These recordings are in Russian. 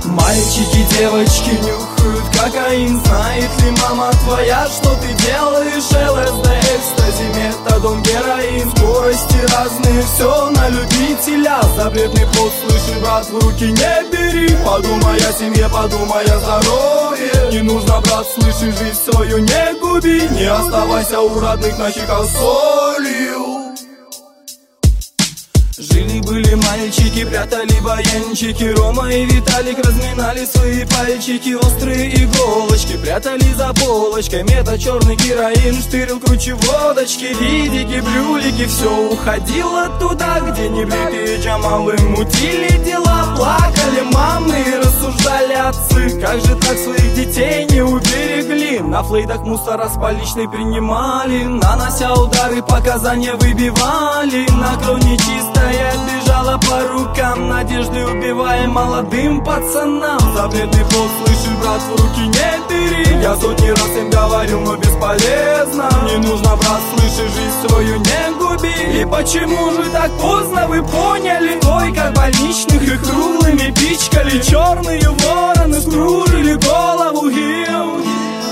Мальчики, девочки нюхают кокаин. Знает ли мама твоя, что ты делаешь? ЛСД, экстази, метадон, героин. Скорости разные, все на любителя. Запретный плод, слышишь, брат, в руки не бери. Подумай о семье, подумай о здоровье. Не нужно, брат, слышишь, жизнь свою не губи. Не оставайся у родных на щеках солью. Жили-были мальчики, прятали баянчики. Рома и Виталик разминали свои пальчики. Острые иголочки прятали за полочкой. Мета, черный героин, штырил круче водочки. Видики, брюлики, все уходило туда, где небритые джамалы мутили дела. Плакали мамы и рассуждали отцы, как же так своих детей не уберегли. На флейдах мусора с поличной принимали, нанося удары, показания выбивали. На кровь нечистая бежала по рукам, надежды убивая молодым пацанам. Запретный плод, слышишь, брат, в руки не бери. Я сотни раз им говорил, но бесполезно. Не нужно, брат, слышишь, жизнь свою не губи. И почему же так поздно вы поняли? Той, как больничных их круглыми пичкали. Черные вороны скружили голову им.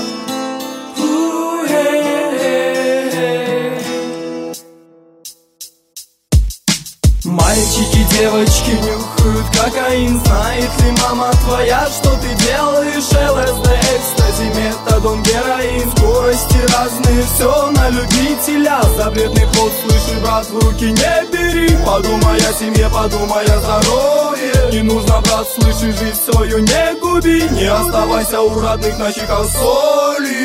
Мальчики, девочки нюхают кокаин. Знает ли мама твоя, что ты делаешь? ЛСД, экстази, метадон, героин. Скорости разные, все на любителя. Запретный плод, слышишь, брат, в руки не бери. Подумай о семье, подумай о здоровье. Не нужно, брат, слышишь, жизнь свою не губи. Не оставайся у родных на щеках солью.